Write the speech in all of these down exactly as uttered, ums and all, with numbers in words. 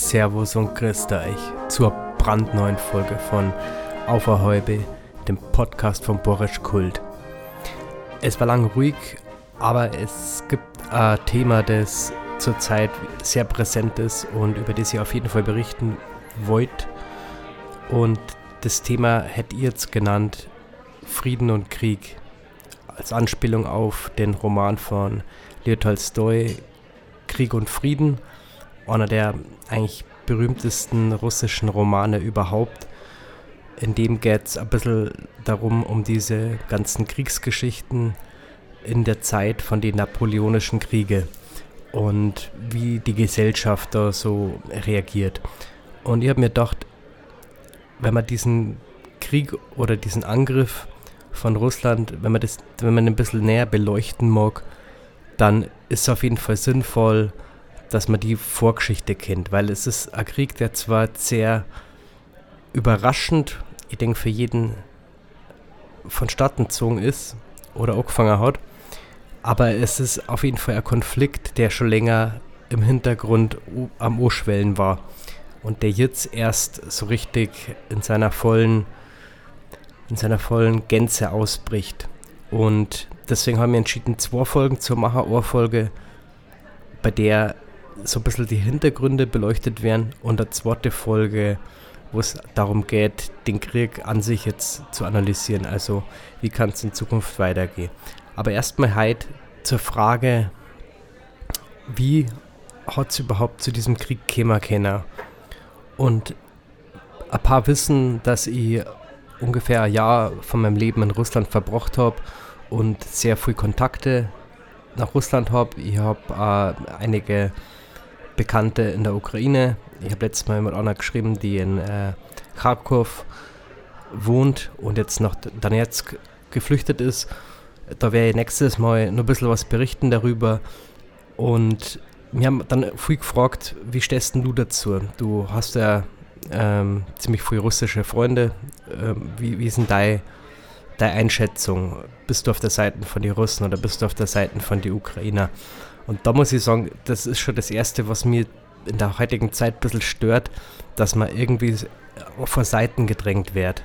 Servus und grüßt euch zur brandneuen Folge von Auf a Häube, dem Podcast von Borisch Kult. Es war lange ruhig, aber es gibt ein Thema, das zurzeit sehr präsent ist und über das ich auf jeden Fall berichten wollt. Und das Thema hätte ich jetzt genannt Frieden und Krieg, als Anspielung auf den Roman von Leo Tolstoi, Krieg und Frieden, einer der eigentlich berühmtesten russischen Romane überhaupt. In dem geht es ein bisschen darum, um diese ganzen Kriegsgeschichten in der Zeit von den Napoleonischen Kriege und wie die Gesellschaft da so reagiert. Und ich habe mir gedacht, wenn man diesen Krieg oder diesen Angriff von Russland, wenn man das, wenn man ein bisschen näher beleuchten mag, dann ist es auf jeden Fall sinnvoll, dass man die Vorgeschichte kennt, weil es ist ein Krieg, der zwar sehr überraschend, ich denke für jeden vonstatten gezogen ist oder angefangen hat, aber es ist auf jeden Fall ein Konflikt, der schon länger im Hintergrund am Anschwellen war und der jetzt erst so richtig in seiner vollen, in seiner vollen Gänze ausbricht. Und deswegen haben wir entschieden, zwei Folgen zu machen, eine Folge, bei der so ein bisschen die Hintergründe beleuchtet werden und eine zweite Folge, wo es darum geht, den Krieg an sich jetzt zu analysieren, also wie kann es in Zukunft weitergehen. Aber erstmal heute zur Frage, wie hat es überhaupt zu diesem Krieg gekommen können? Und ein paar wissen, dass ich ungefähr ein Jahr von meinem Leben in Russland verbracht habe und sehr viel Kontakte nach Russland habe. Ich habe äh, einige Bekannte in der Ukraine. Ich habe letztes Mal mit einer geschrieben, die in äh, Kharkov wohnt und jetzt nach Donetsk geflüchtet ist. Da werde ich nächstes Mal noch ein bisschen was berichten darüber. Und wir haben dann viel gefragt, wie stehst denn du dazu? Du hast ja ähm, ziemlich viele russische Freunde. Ähm, wie, wie ist denn deine, deine Einschätzung? Bist du auf der Seite von den Russen oder bist du auf der Seite von den Ukrainer? Und da muss ich sagen, das ist schon das Erste, was mir in der heutigen Zeit ein bisschen stört, dass man irgendwie vor Seiten gedrängt wird.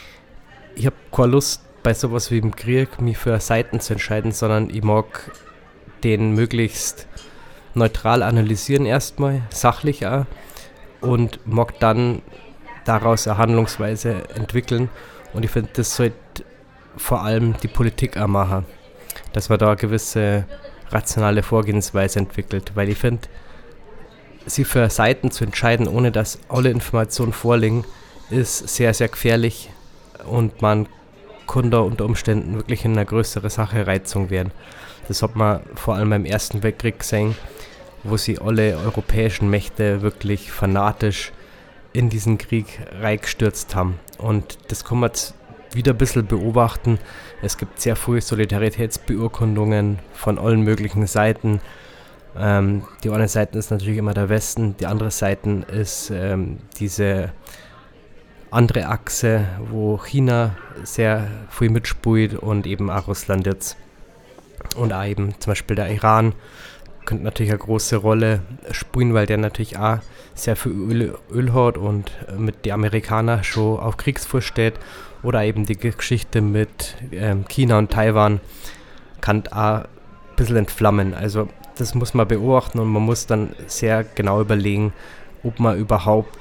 Ich habe keine Lust, bei sowas wie im Krieg mich für Seiten zu entscheiden, sondern ich mag den möglichst neutral analysieren erstmal, sachlich auch, und mag dann daraus eine Handlungsweise entwickeln. Und ich finde, das sollte vor allem die Politik auch machen, dass man da eine gewisse rationale Vorgehensweise entwickelt, weil ich finde, sie für Seiten zu entscheiden, ohne dass alle Informationen vorliegen, ist sehr, sehr gefährlich und man kann da unter Umständen wirklich in eine größere Sache Reizung werden. Das hat man vor allem beim Ersten Weltkrieg gesehen, wo sie alle europäischen Mächte wirklich fanatisch in diesen Krieg reingestürzt haben. Und das kann man jetzt wieder ein bisschen beobachten. Es gibt sehr viele Solidaritätsbeurkundungen von allen möglichen Seiten. Ähm, die eine Seite ist natürlich immer der Westen, die andere Seite ist ähm, diese andere Achse, wo China sehr viel mitspielt und eben auch Russland jetzt. Und auch eben zum Beispiel der Iran könnte natürlich eine große Rolle spielen, weil der natürlich auch sehr viel Öl, Öl hat und mit den Amerikanern schon auf Kriegsfuß steht. Oder eben die Geschichte mit ähm, China und Taiwan kann auch ein bisschen entflammen. Also das muss man beobachten und man muss dann sehr genau überlegen, ob man überhaupt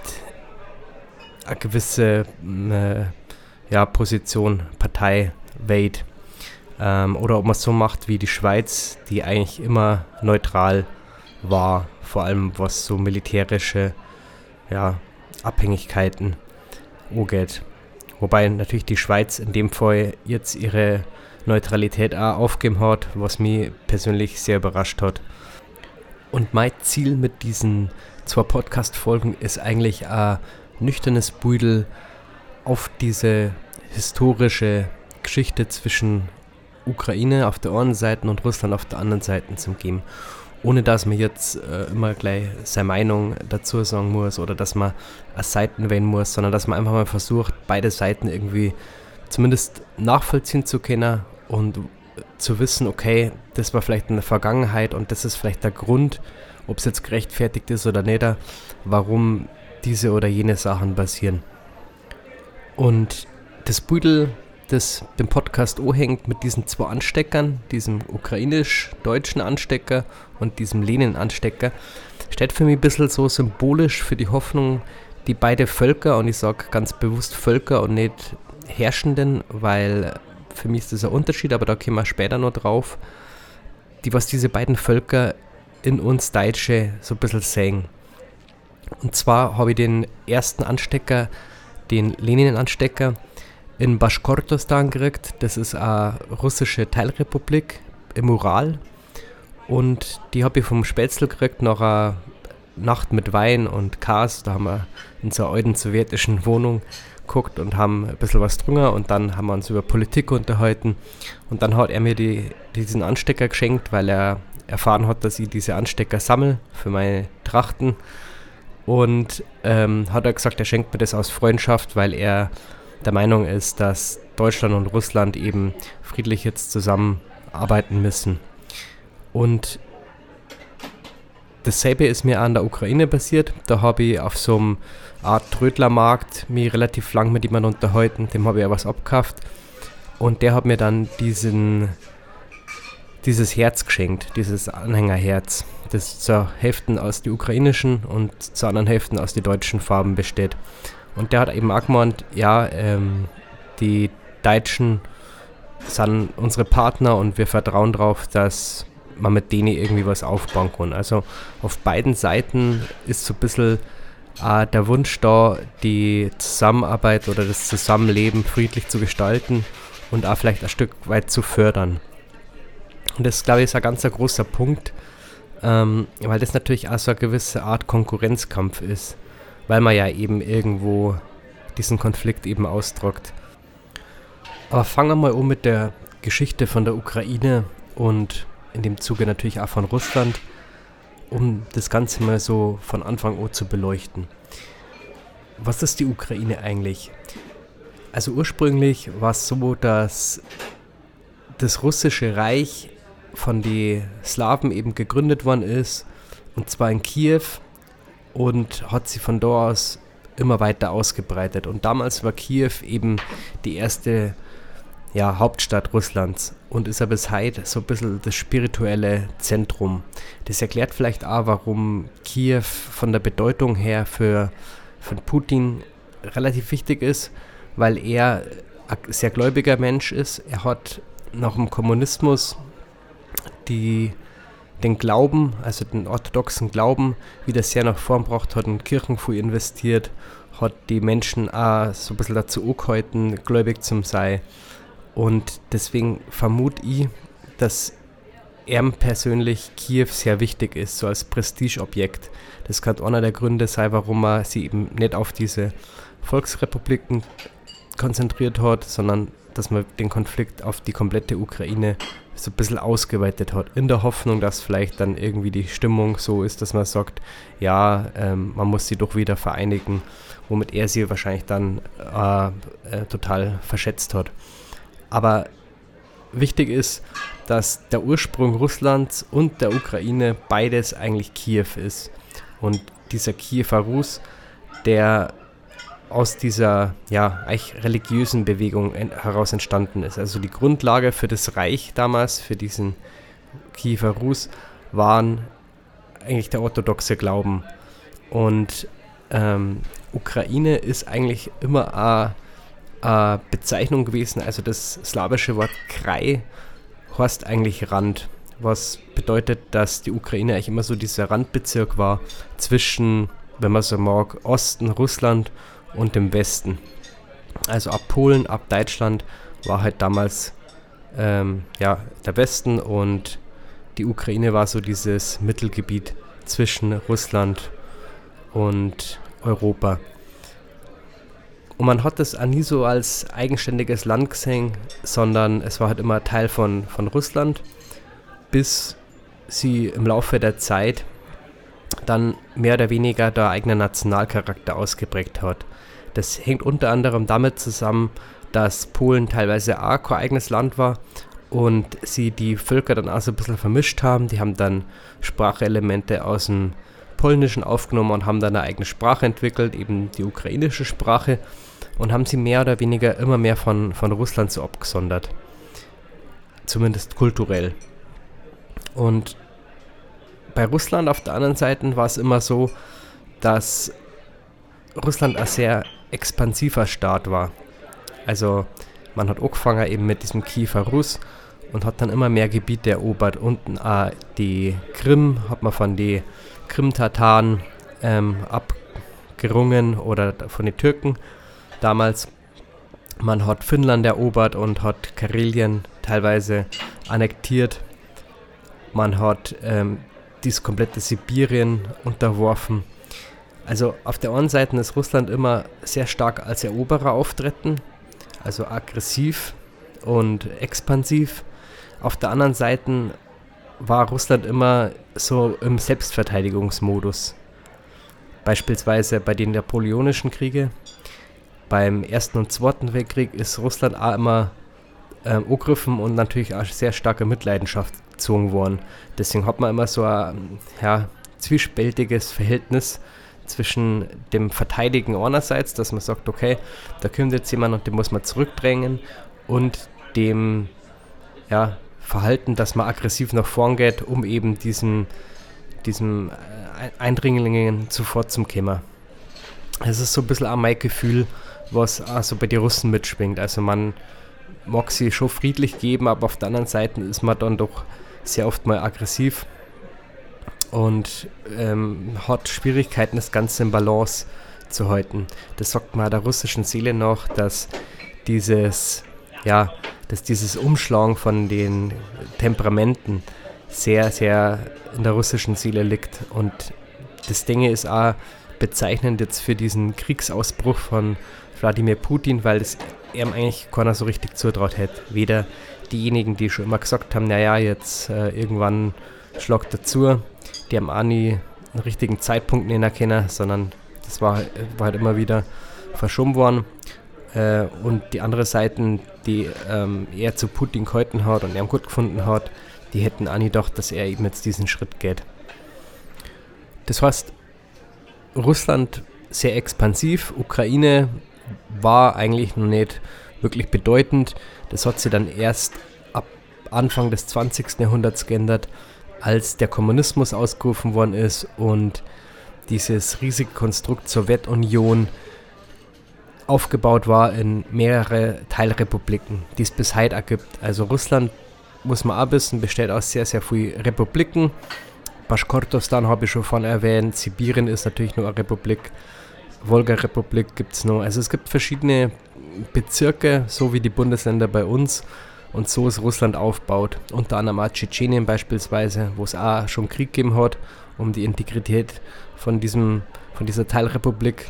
eine gewisse äh, ja, Position, Partei wählt. Ähm, oder ob man es so macht wie die Schweiz, die eigentlich immer neutral war, vor allem was so militärische ja, Abhängigkeiten angeht. Wobei natürlich die Schweiz in dem Fall jetzt ihre Neutralität auch aufgegeben hat, was mich persönlich sehr überrascht hat. Und mein Ziel mit diesen zwei Podcast-Folgen ist eigentlich ein nüchternes Büdel auf diese historische Geschichte zwischen Ukraine auf der einen Seite und Russland auf der anderen Seite zu geben. Ohne dass man jetzt äh, immer gleich seine Meinung dazu sagen muss oder dass man eine Seiten wählen muss, sondern dass man einfach mal versucht, beide Seiten irgendwie zumindest nachvollziehen zu können und zu wissen, okay, das war vielleicht in der Vergangenheit und das ist vielleicht der Grund ob es jetzt gerechtfertigt ist oder nicht, warum diese oder jene Sachen passieren. Und das Beutel, das dem Podcast anhängt mit diesen zwei Ansteckern, diesem ukrainisch-deutschen Anstecker und diesem Lenin-Anstecker, steht für mich ein bisschen so symbolisch für die Hoffnung, die beide Völker, und ich sage ganz bewusst Völker und nicht Herrschenden, weil für mich ist das ein Unterschied, aber da kommen wir später noch drauf, die was diese beiden Völker in uns Deutsche so ein bisschen sehen. Und zwar habe ich den ersten Anstecker, den Lenin-Anstecker, in Baschkortostan gekriegt. Das ist eine russische Teilrepublik im Ural. Und die habe ich vom Spätzle gekriegt nach einer Nacht mit Wein und Kas. Da haben wir in so einer alten sowjetischen Wohnung geguckt und haben ein bisschen was getrunken. Und dann haben wir uns über Politik unterhalten. Und dann hat er mir die, diesen Anstecker geschenkt, weil er erfahren hat, dass ich diese Anstecker sammle für meine Trachten. Und ähm, hat er gesagt, er schenkt mir das aus Freundschaft, weil er der Meinung ist, dass Deutschland und Russland eben friedlich jetzt zusammenarbeiten müssen. Und dasselbe ist mir auch in der Ukraine passiert. Da habe ich auf so einem Art Trödlermarkt mich relativ lang mit jemandem unterhalten. Dem habe ich ja was abgekauft. Und der hat mir dann diesen, dieses Herz geschenkt, dieses Anhängerherz, das zur Hälfte aus den ukrainischen und zu anderen Hälften aus den deutschen Farben besteht. Und der hat eben auch gemeint, ja, ähm, die Deutschen sind unsere Partner und wir vertrauen darauf, dass man mit denen irgendwie was aufbauen kann. Also auf beiden Seiten ist so ein bisschen äh, der Wunsch da, die Zusammenarbeit oder das Zusammenleben friedlich zu gestalten und auch vielleicht ein Stück weit zu fördern. Und das, glaube ich, ist ein ganz ein großer Punkt, ähm, weil das natürlich auch so eine gewisse Art Konkurrenzkampf ist, weil man ja eben irgendwo diesen Konflikt eben ausdrückt. Aber fangen wir mal um mit der Geschichte von der Ukraine und in dem Zuge natürlich auch von Russland, um das Ganze mal so von Anfang an zu beleuchten. Was ist die Ukraine eigentlich? Also ursprünglich war es so, dass das russische Reich von den Slawen eben gegründet worden ist, und zwar in Kiew, und hat sie von dort aus immer weiter ausgebreitet. Und damals war Kiew eben die erste ja, Hauptstadt Russlands und ist ja bis heute so ein bisschen das spirituelle Zentrum. Das erklärt vielleicht auch, warum Kiew von der Bedeutung her für, für Putin relativ wichtig ist, weil er ein sehr gläubiger Mensch ist. Er hat nach dem Kommunismus die den Glauben, also den orthodoxen Glauben, wieder sehr nach vorn gebracht, hat in Kirchen viel investiert, hat die Menschen auch so ein bisschen dazu angehalten, gläubig zu sein. Und deswegen vermute ich, dass ihm persönlich Kiew sehr wichtig ist, so als Prestigeobjekt. Das kann einer der Gründe sein, warum er sich eben nicht auf diese Volksrepubliken konzentriert hat, sondern dass man den Konflikt auf die komplette Ukraine so ein bisschen ausgeweitet hat, in der Hoffnung, dass vielleicht dann irgendwie die Stimmung so ist, dass man sagt, ja, ähm, man muss sie doch wieder vereinigen, womit er sie wahrscheinlich dann äh, äh, total verschätzt hat. Aber wichtig ist, dass der Ursprung Russlands und der Ukraine beides eigentlich Kiew ist. Und dieser Kiewer Rus, der aus dieser ja, eigentlich religiösen Bewegung en- heraus entstanden ist. Also die Grundlage für das Reich damals, für diesen Kiewer Rus, waren eigentlich der orthodoxe Glauben. Und ähm, Ukraine ist eigentlich immer eine, eine Bezeichnung gewesen, also das slawische Wort Kraj heißt eigentlich Rand, was bedeutet, dass die Ukraine eigentlich immer so dieser Randbezirk war zwischen, wenn man so mag, Osten, Russland und dem Westen. Also ab Polen, ab Deutschland war halt damals ähm, ja, der Westen, und die Ukraine war so dieses Mittelgebiet zwischen Russland und Europa. Und man hat das auch nie so als eigenständiges Land gesehen, sondern es war halt immer Teil von, von Russland, bis sie im Laufe der Zeit dann mehr oder weniger der eigene Nationalcharakter ausgeprägt hat. Das hängt unter anderem damit zusammen, dass Polen teilweise auch kein eigenes Land war und sie die Völker dann auch so ein bisschen vermischt haben. Die haben dann Sprachelemente aus dem Polnischen aufgenommen und haben dann eine eigene Sprache entwickelt, eben die ukrainische Sprache, und haben sie mehr oder weniger immer mehr von, von Russland so abgesondert. Zumindest kulturell. Und bei Russland auf der anderen Seite war es immer so, dass Russland ein sehr expansiver Staat war. Also man hat angefangen eben mit diesem Kiewer Rus und hat dann immer mehr Gebiete erobert. Unten äh, die Krim hat man von den Krim-Tataren ähm, abgerungen oder von den Türken damals. Man hat Finnland erobert und hat Karelien teilweise annektiert. Man hat ähm, dieses komplette Sibirien unterworfen. Also auf der einen Seite ist Russland immer sehr stark als Eroberer auftreten, also aggressiv und expansiv. Auf der anderen Seite war Russland immer so im Selbstverteidigungsmodus. Beispielsweise bei den Napoleonischen Kriegen. Beim Ersten und Zweiten Weltkrieg ist Russland auch immer ähm, angegriffen und natürlich auch sehr starke Mitleidenschaft gezogen worden. Deswegen hat man immer so ein ja, zwiespältiges Verhältnis zwischen dem Verteidigen einerseits, dass man sagt, okay, da kommt jetzt jemand und den muss man zurückdrängen, und dem ja, Verhalten, dass man aggressiv nach vorn geht, um eben diesen, diesen Eindringlingen zuvor zu kommen. Es ist so ein bisschen auch mein Gefühl, was auch so bei den Russen mitschwingt. Also man mag sie schon friedlich geben, aber auf der anderen Seite ist man dann doch sehr oft mal aggressiv und ähm, hat Schwierigkeiten, das Ganze in Balance zu halten. Das sagt man der russischen Seele nach, dass dieses, ja, dass dieses Umschlagen von den Temperamenten sehr, sehr in der russischen Seele liegt. Und das Ding ist auch bezeichnend jetzt für diesen Kriegsausbruch von Wladimir Putin, weil es ihm eigentlich keiner so richtig zutraut hätte. Weder diejenigen, die schon immer gesagt haben, naja, jetzt äh, irgendwann schlagt dazu, die haben auch nie einen richtigen Zeitpunkt nennen können, sondern das war, war halt immer wieder verschoben worden. Äh, und die andere Seite, die ähm, er zu Putin gehalten hat und er gut gefunden hat, die hätten auch nie gedacht, dass er eben jetzt diesen Schritt geht. Das heißt, Russland sehr expansiv, Ukraine war eigentlich noch nicht wirklich bedeutend. Das hat sich dann erst ab Anfang des zwanzigsten Jahrhunderts geändert, als der Kommunismus ausgerufen worden ist und dieses riesige Konstrukt Sowjetunion aufgebaut war in mehrere Teilrepubliken, die es bis heute auch gibt. Also Russland, muss man auch wissen, besteht aus sehr, sehr vielen Republiken. Baschkortostan habe ich schon von erwähnt, Sibirien ist natürlich nur eine Republik, Wolga-Republik gibt es noch. Also es gibt verschiedene Bezirke, so wie die Bundesländer bei uns, und so ist Russland aufgebaut. Unter anderem auch Tschetschenien beispielsweise, wo es auch schon Krieg gegeben hat, um die Integrität von, diesem, von dieser Teilrepublik.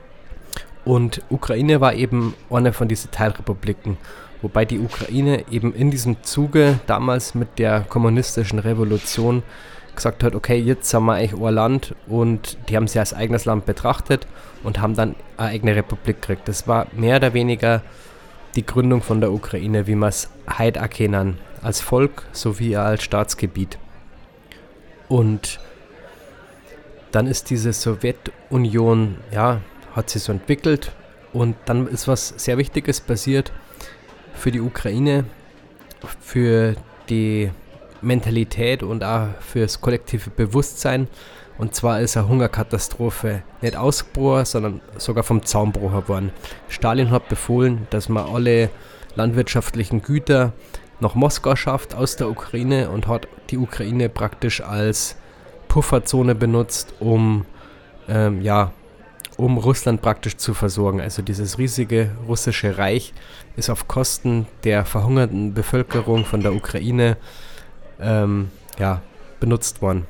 Und Ukraine war eben eine von diesen Teilrepubliken, wobei die Ukraine eben in diesem Zuge damals mit der kommunistischen Revolution gesagt hat, okay, jetzt sind wir eigentlich ein Land, und die haben sie als eigenes Land betrachtet und haben dann eine eigene Republik gekriegt. Das war mehr oder weniger die Gründung von der Ukraine, wie wir es heute auch kennen, als Volk sowie als Staatsgebiet. Und dann ist diese Sowjetunion, ja, hat sich so entwickelt, und dann ist was sehr Wichtiges passiert für die Ukraine, für die Mentalität und auch fürs kollektive Bewusstsein. Und zwar ist eine Hungerkatastrophe nicht ausgebrochen, sondern sogar vom Zaun gebrochen worden. Stalin hat befohlen, dass man alle landwirtschaftlichen Güter nach Moskau schafft aus der Ukraine, und hat die Ukraine praktisch als Pufferzone benutzt, um, ähm, ja, um Russland praktisch zu versorgen. Also dieses riesige russische Reich ist auf Kosten der verhungerten Bevölkerung von der Ukraine ähm, ja, benutzt worden.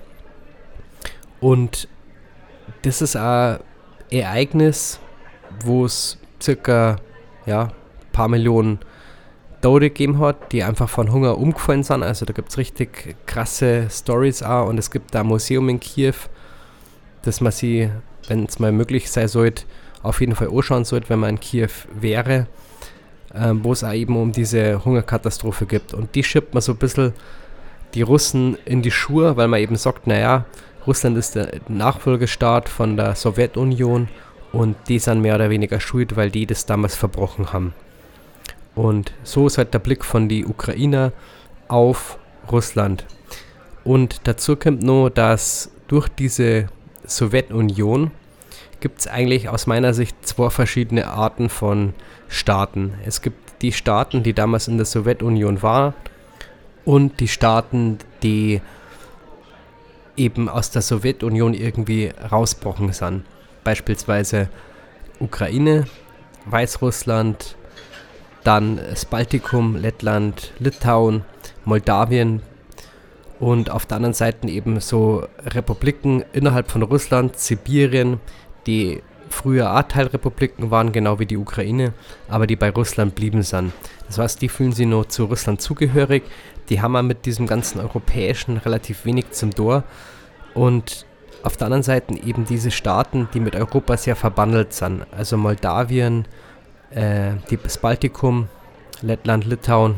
Und das ist ein Ereignis, wo es circa ja, ein paar Millionen Tote gegeben hat, die einfach von Hunger umgefallen sind. Also da gibt es richtig krasse Stories auch, und es gibt da ein Museum in Kiew, das man sich, wenn es mal möglich sein sollte, auf jeden Fall anschauen sollte, wenn man in Kiew wäre. ähm, wo es auch eben um diese Hungerkatastrophe gibt. Und die schiebt man so ein bisschen die Russen in die Schuhe, weil man eben sagt, naja, Russland ist der Nachfolgestaat von der Sowjetunion und die sind mehr oder weniger schuld, weil die das damals verbrochen haben. Und so ist halt der Blick von den Ukrainer auf Russland. Und dazu kommt noch, dass durch diese Sowjetunion gibt es eigentlich aus meiner Sicht zwei verschiedene Arten von Staaten. Es gibt die Staaten, die damals in der Sowjetunion waren und die Staaten, die eben aus der Sowjetunion irgendwie rausbrochen sind. Beispielsweise Ukraine, Weißrussland, dann das Baltikum, Lettland, Litauen, Moldawien und auf der anderen Seite eben so Republiken innerhalb von Russland, Sibirien, die früher auch Teilrepubliken waren, genau wie die Ukraine, aber die bei Russland blieben sind. Das heißt, die fühlen sich noch zu Russland zugehörig, die haben auch mit diesem ganzen Europäischen relativ wenig zum Tor und auf der anderen Seite eben diese Staaten, die mit Europa sehr verbandelt sind, also Moldawien, äh, die, das Baltikum, Lettland, Litauen,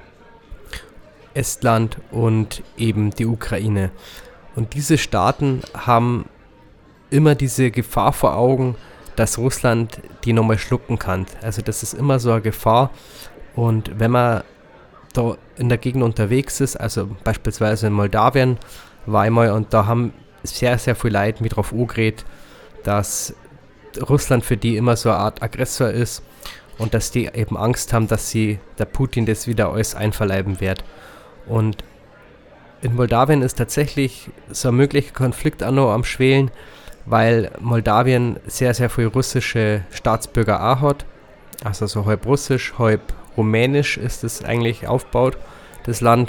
Estland und eben die Ukraine. Und diese Staaten haben immer diese Gefahr vor Augen, dass Russland die nochmal schlucken kann. Also das ist immer so eine Gefahr. Und wenn man da in der Gegend unterwegs ist, also beispielsweise in Moldawien war ich mal und da haben sehr, sehr viele Leute mit drauf angeredet, dass Russland für die immer so eine Art Aggressor ist und dass die eben Angst haben, dass sie der Putin das wieder alles einverleiben wird. Und in Moldawien ist tatsächlich so ein möglicher Konflikt auch noch am Schwelen, weil Moldawien sehr, sehr viele russische Staatsbürger auch hat. Also so halb russisch, halb rumänisch ist es eigentlich aufgebaut, das Land.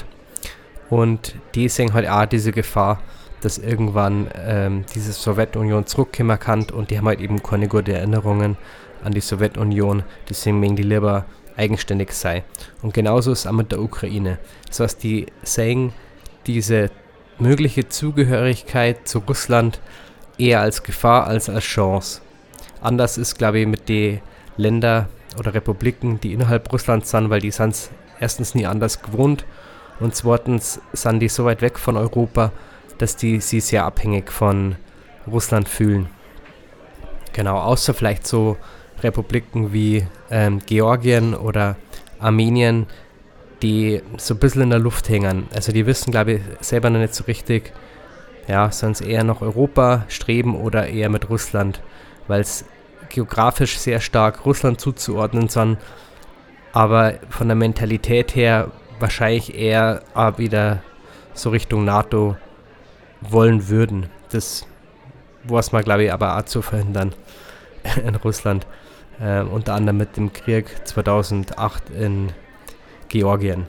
Und die sehen halt auch diese Gefahr, dass irgendwann ähm, diese Sowjetunion zurückkommen kann und die haben halt eben keine guten Erinnerungen an die Sowjetunion, deswegen mögen die lieber eigenständig sein. Und genauso ist es auch mit der Ukraine. Das heißt, die sehen diese mögliche Zugehörigkeit zu Russland eher als Gefahr als als Chance. Anders ist, glaube ich, mit den Ländern oder Republiken, die innerhalb Russlands sind, weil die sind es erstens nie anders gewohnt und zweitens sind die so weit weg von Europa, dass die sich sehr abhängig von Russland fühlen. Genau, außer vielleicht so Republiken wie ähm, Georgien oder Armenien, die so ein bisschen in der Luft hängen. Also die wissen, glaube ich, selber noch nicht so richtig, ja, sollen es eher nach Europa streben oder eher mit Russland, weil es geografisch sehr stark Russland zuzuordnen sind, aber von der Mentalität her wahrscheinlich eher auch wieder so Richtung NATO wollen würden. Das was man, glaube ich, aber auch zu verhindern in Russland. Äh, unter anderem mit dem Krieg zweitausendacht in Georgien.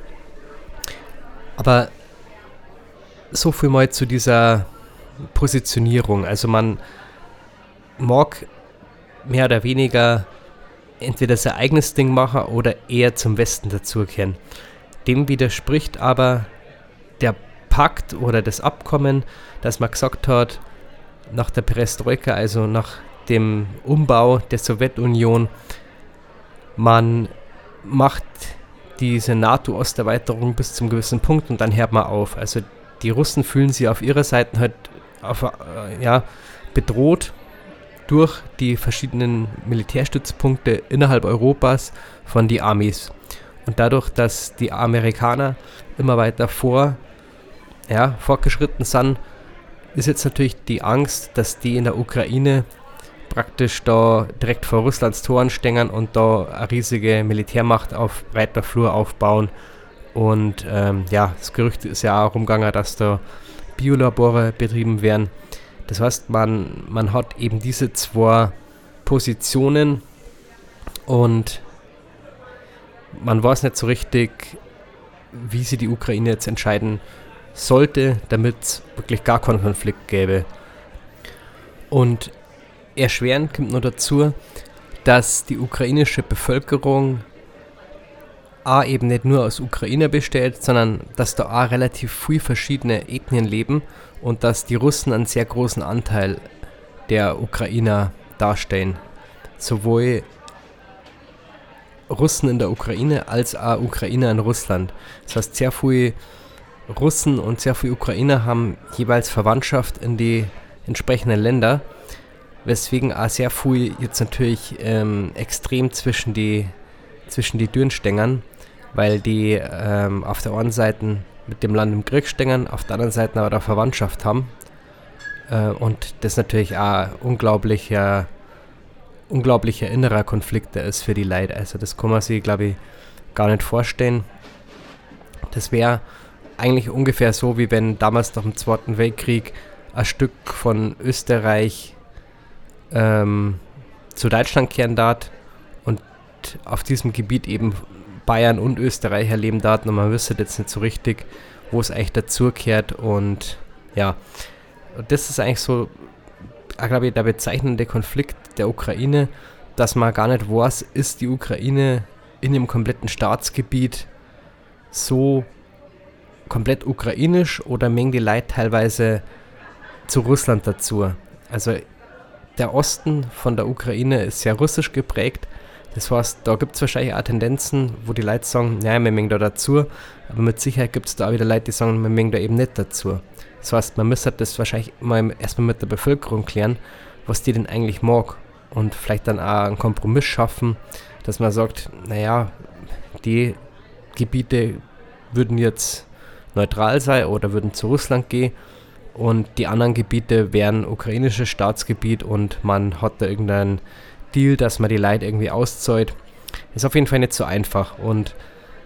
Aber so viel mal zu dieser Positionierung. Also man mag mehr oder weniger entweder sein eigenes Ding machen oder eher zum Westen dazugehören. Dem widerspricht aber der Pakt oder das Abkommen, dass man gesagt hat, nach der Perestroika, also nach dem Umbau der Sowjetunion, man macht diese NATO-Osterweiterung bis zum gewissen Punkt und dann hört man auf. Also die Russen fühlen sich auf ihrer Seite halt auf, äh, ja, bedroht durch die verschiedenen Militärstützpunkte innerhalb Europas von den Armees. Und dadurch, dass die Amerikaner immer weiter vor, ja, fortgeschritten sind, ist jetzt natürlich die Angst, dass die in der Ukraine praktisch da direkt vor Russlands Toren stehen und da eine riesige Militärmacht auf breiter Flur aufbauen. Und ähm, ja, das Gerücht ist ja auch rumgegangen, dass da Biolabore betrieben werden. Das heißt, man, man hat eben diese zwei Positionen und man weiß nicht so richtig, wie sich die Ukraine jetzt entscheiden sollte, damit es wirklich gar keinen Konflikt gäbe. Und erschwerend kommt noch dazu, dass die ukrainische Bevölkerung A eben nicht nur aus Ukrainer besteht, sondern dass da auch relativ viele verschiedene Ethnien leben und dass die Russen einen sehr großen Anteil der Ukrainer darstellen. Sowohl Russen in der Ukraine als auch Ukrainer in Russland. Das heißt, sehr viele Russen und sehr viele Ukrainer haben jeweils Verwandtschaft in die entsprechenden Länder, weswegen auch sehr viel jetzt natürlich ähm, extrem zwischen die, zwischen die Türen stängern, weil die ähm, auf der einen Seite mit dem Land im Krieg stängern, auf der anderen Seite aber auch Verwandtschaft haben. Äh, und das natürlich auch unglaublicher, unglaublicher innerer Konflikt ist für die Leute. Also das kann man sich, glaube ich, gar nicht vorstellen. Das wäre eigentlich ungefähr so, wie wenn damals nach dem Zweiten Weltkrieg ein Stück von Österreich ähm, zu Deutschland kehren darf und auf diesem Gebiet eben Bayern und Österreich erleben darf und man wüsste jetzt nicht so richtig, wo es eigentlich dazugehört. Und ja, das ist eigentlich so, glaube ich, der bezeichnende Konflikt der Ukraine, dass man gar nicht weiß, ist die Ukraine in ihrem kompletten Staatsgebiet so komplett ukrainisch oder mengen die Leute teilweise zu Russland dazu. Also der Osten von der Ukraine ist sehr russisch geprägt. Das heißt, da gibt es wahrscheinlich auch Tendenzen, wo die Leute sagen, naja, wir mengen da dazu, aber mit Sicherheit gibt es da auch wieder Leute, die sagen, wir mengen da eben nicht dazu. Das heißt, man müsste das wahrscheinlich mal erstmal mit der Bevölkerung klären, was die denn eigentlich mag und vielleicht dann auch einen Kompromiss schaffen, dass man sagt, naja, die Gebiete würden jetzt neutral sein oder würden zu Russland gehen und die anderen Gebiete wären ukrainisches Staatsgebiet und man hat da irgendeinen Deal, dass man die Leute irgendwie auszahlt. Ist auf jeden Fall nicht so einfach und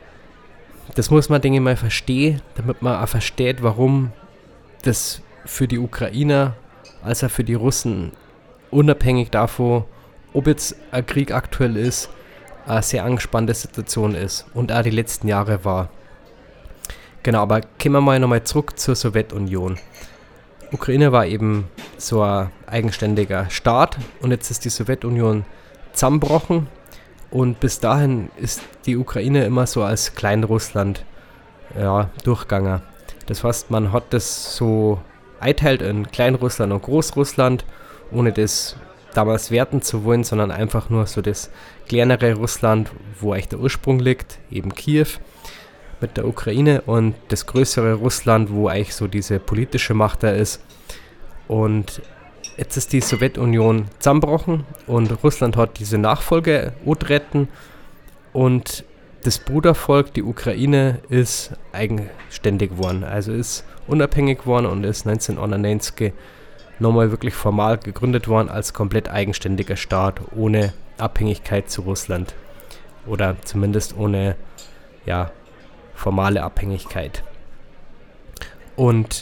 das muss man, denke ich mal, verstehen, damit man auch versteht, warum das für die Ukrainer als auch für die Russen unabhängig davon, ob jetzt ein Krieg aktuell ist, eine sehr angespannte Situation ist und auch die letzten Jahre war. Genau, aber kommen wir mal nochmal zurück zur Sowjetunion. Ukraine war eben so ein eigenständiger Staat und jetzt ist die Sowjetunion zusammengebrochen und bis dahin ist die Ukraine immer so als Kleinrussland ja, durchgegangen. Das heißt, man hat das so einteilt in Kleinrussland und Großrussland, ohne das damals werten zu wollen, sondern einfach nur so das kleinere Russland, wo eigentlich der Ursprung liegt, eben Kiew mit der Ukraine und das größere Russland, wo eigentlich so diese politische Macht da ist. Und jetzt ist die Sowjetunion zusammengebrochen und Russland hat diese Nachfolge angetreten und das Brudervolk, die Ukraine, ist eigenständig geworden, also ist unabhängig geworden und ist neunzehnhundertneunzig nochmal wirklich formal gegründet worden als komplett eigenständiger Staat, ohne Abhängigkeit zu Russland oder zumindest ohne, ja, formale Abhängigkeit. Und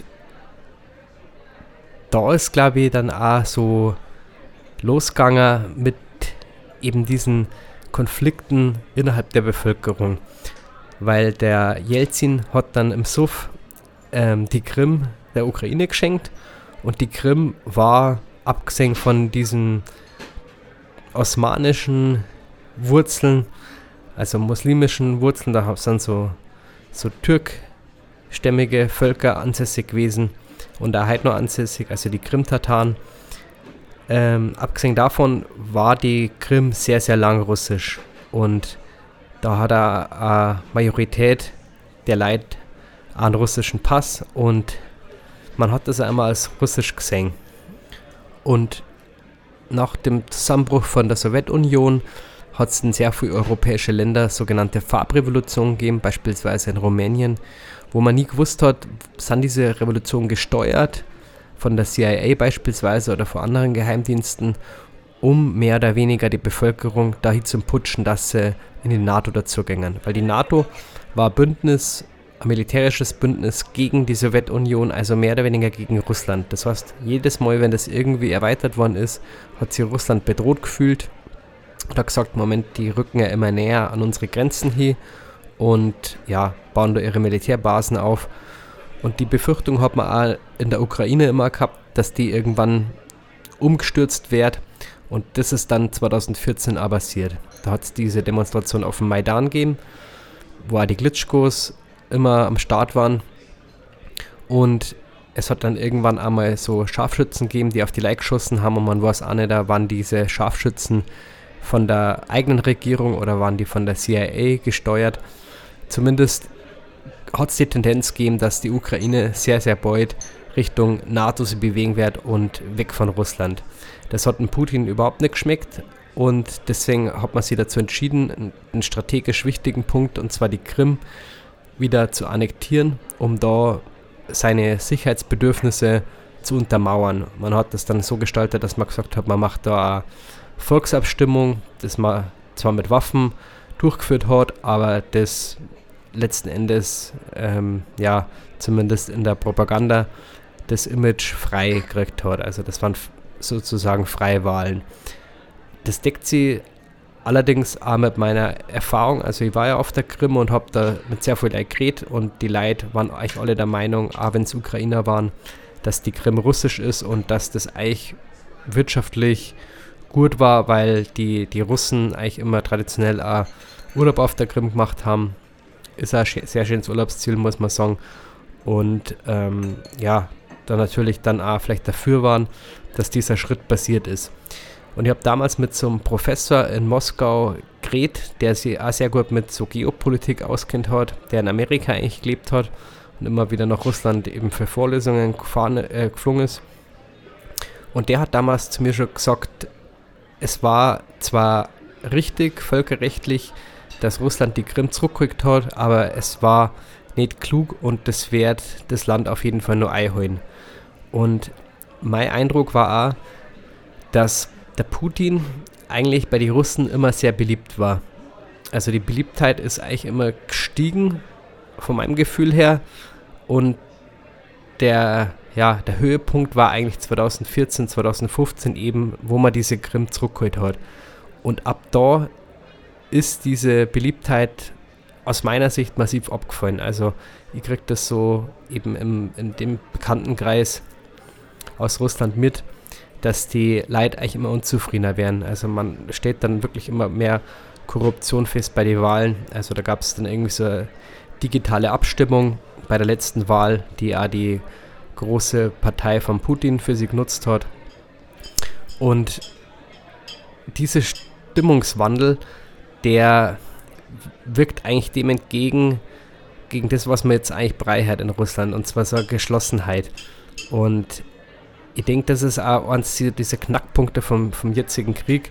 da ist, glaube ich, dann auch so losgegangen mit eben diesen Konflikten innerhalb der Bevölkerung, weil der Jelzin hat dann im Suff ähm, die Krim der Ukraine geschenkt und die Krim war, abgesehen von diesen osmanischen Wurzeln, also muslimischen Wurzeln, da sind so so türkstämmige Völker ansässig gewesen und da halt noch ansässig, also die Krim-Tataren. Ähm, abgesehen davon war die Krim sehr, sehr lang russisch und da hat er eine Majorität der Leute einen russischen Pass und man hat das einmal als russisch gesehen. Und nach dem Zusammenbruch von der Sowjetunion hat es in sehr viele europäische Länder sogenannte Farbrevolutionen gegeben, beispielsweise in Rumänien, wo man nie gewusst hat, sind diese Revolutionen gesteuert von der C I A beispielsweise oder von anderen Geheimdiensten, um mehr oder weniger die Bevölkerung dahin zu putschen, dass sie in die NATO dazugängen. Weil die NATO war ein Bündnis, ein militärisches Bündnis gegen die Sowjetunion, also mehr oder weniger gegen Russland. Das heißt, jedes Mal, wenn das irgendwie erweitert worden ist, hat sich Russland bedroht gefühlt. Und hat gesagt, Moment, die rücken ja immer näher an unsere Grenzen hier und ja, bauen da ihre Militärbasen auf. Und die Befürchtung hat man auch in der Ukraine immer gehabt, dass die irgendwann umgestürzt wird. Und das ist dann zweitausendvierzehn auch passiert. Da hat es diese Demonstration auf dem Maidan gegeben, wo auch die Klitschkos immer am Start waren. Und es hat dann irgendwann einmal so Scharfschützen gegeben, die auf die Leute geschossen haben und man weiß auch nicht, da waren diese Scharfschützen von der eigenen Regierung oder waren die von der C I A gesteuert? Zumindest hat es die Tendenz gegeben, dass die Ukraine sehr, sehr bald Richtung NATO sich bewegen wird und weg von Russland. Das hat dem Putin überhaupt nicht geschmeckt und deswegen hat man sich dazu entschieden, einen strategisch wichtigen Punkt, und zwar die Krim, wieder zu annektieren, um da seine Sicherheitsbedürfnisse zu untermauern. Man hat das dann so gestaltet, dass man gesagt hat, man macht da eine Volksabstimmung, das man zwar mit Waffen durchgeführt hat, aber das letzten Endes, ähm, ja, zumindest in der Propaganda, das Image frei gekriegt hat. Also das waren f- sozusagen freie Wahlen. Das deckt sie allerdings auch mit meiner Erfahrung. Also ich war ja auf der Krim und habe da mit sehr viel Leuten geredet und die Leute waren eigentlich alle der Meinung, auch wenn es Ukrainer waren, dass die Krim russisch ist und dass das eigentlich wirtschaftlich gut war, weil die, die Russen eigentlich immer traditionell auch Urlaub auf der Krim gemacht haben. Ist ein sch- sehr schönes Urlaubsziel, muss man sagen. Und ähm, ja, da natürlich dann auch vielleicht dafür waren, dass dieser Schritt passiert ist. Und ich habe damals mit so einem Professor in Moskau geredet, der sich auch sehr gut mit so Geopolitik auskennt hat, der in Amerika eigentlich gelebt hat und immer wieder nach Russland eben für Vorlesungen gefahren, äh, geflogen ist. Und der hat damals zu mir schon gesagt, es war zwar richtig, völkerrechtlich, dass Russland die Krim zurückgekriegt hat, aber es war nicht klug und das wird das Land auf jeden Fall nur einholen. Und mein Eindruck war auch, dass der Putin eigentlich bei den Russen immer sehr beliebt war. Also die Beliebtheit ist eigentlich immer gestiegen, von meinem Gefühl her. Und der, ja, der Höhepunkt war eigentlich zwanzig vierzehn, zwanzig fünfzehn eben, wo man diese Krim zurückgeholt hat. Und ab da ist diese Beliebtheit aus meiner Sicht massiv abgefallen. Also ich kriege das so eben im, in dem Bekanntenkreis aus Russland mit, dass die Leute eigentlich immer unzufriedener werden. Also man stellt dann wirklich immer mehr Korruption fest bei den Wahlen. Also da gab es dann irgendwie so eine digitale Abstimmung bei der letzten Wahl, die ja die große Partei von Putin für sie genutzt hat. Und dieser Stimmungswandel, der wirkt eigentlich dem entgegen, gegen das, was man jetzt eigentlich breit hat in Russland, und zwar so eine Geschlossenheit. Und ich denke, das ist auch eins dieser Knackpunkte vom, vom jetzigen Krieg,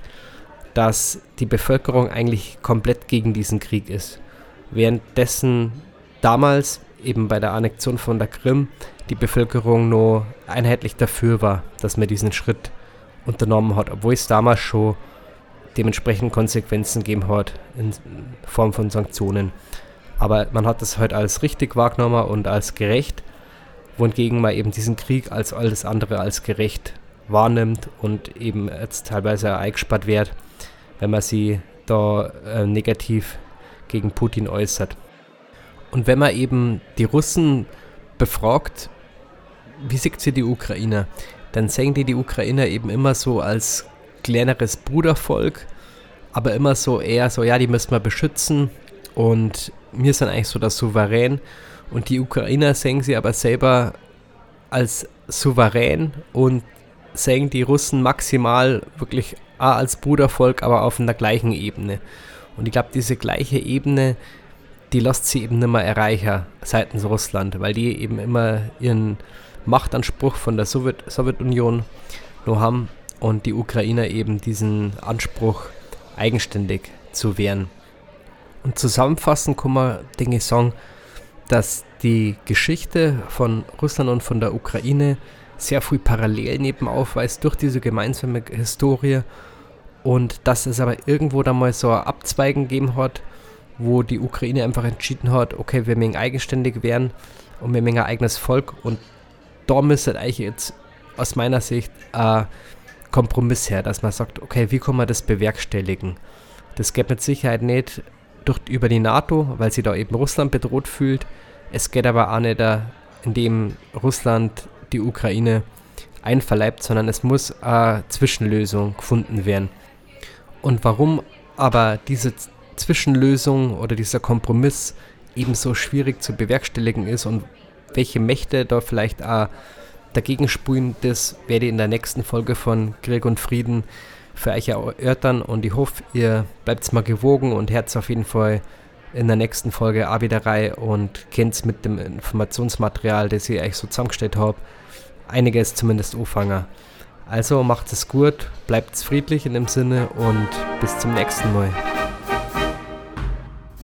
dass die Bevölkerung eigentlich komplett gegen diesen Krieg ist. Währenddessen damals, eben bei der Annexion von der Krim, die Bevölkerung nur einheitlich dafür war, dass man diesen Schritt unternommen hat, obwohl es damals schon dementsprechend Konsequenzen gegeben hat in Form von Sanktionen. Aber man hat das halt als richtig wahrgenommen und als gerecht, wohingegen man eben diesen Krieg als alles andere als gerecht wahrnimmt und eben jetzt teilweise eingesperrt wird, wenn man sie da äh, negativ gegen Putin äußert. Und wenn man eben die Russen befragt, wie sieht sie die Ukrainer, dann sehen die die Ukrainer eben immer so als kleineres Brudervolk, aber immer so eher so, ja, die müssen wir beschützen und wir sind eigentlich so das Souverän. Und die Ukrainer sehen sie aber selber als souverän und sehen die Russen maximal wirklich auch als Brudervolk, aber auf einer gleichen Ebene. Und ich glaube, diese gleiche Ebene, die lässt sie eben nicht mehr erreichen seitens Russland, weil die eben immer ihren Machtanspruch von der Sowjet- Sowjetunion noch haben und die Ukrainer eben diesen Anspruch, eigenständig zu werden. Und zusammenfassend kann man, denke ich, sagen, dass die Geschichte von Russland und von der Ukraine sehr viel Parallelen eben aufweist durch diese gemeinsame Historie und dass es aber irgendwo dann mal so ein Abzweigen gegeben hat, wo die Ukraine einfach entschieden hat, okay, wir müssen eigenständig werden und wir müssen ein eigenes Volk und da müsste eigentlich jetzt aus meiner Sicht ein Kompromiss her, dass man sagt, okay, wie kann man das bewerkstelligen? Das geht mit Sicherheit nicht durch, über die NATO, weil sie da eben Russland bedroht fühlt. Es geht aber auch nicht, indem Russland die Ukraine einverleibt, sondern es muss eine Zwischenlösung gefunden werden. Und warum aber diese Zwischenlösung oder dieser Kompromiss ebenso schwierig zu bewerkstelligen ist und welche Mächte da vielleicht auch dagegen spulen, das werde ich in der nächsten Folge von Krieg und Frieden für euch erörtern und ich hoffe, ihr bleibt mal gewogen und hört auf jeden Fall in der nächsten Folge auch wieder rein und kennt mit dem Informationsmaterial, das ich euch so zusammengestellt habe, einiges zumindest anfangen. Also macht es gut, bleibt friedlich in dem Sinne und bis zum nächsten Mal.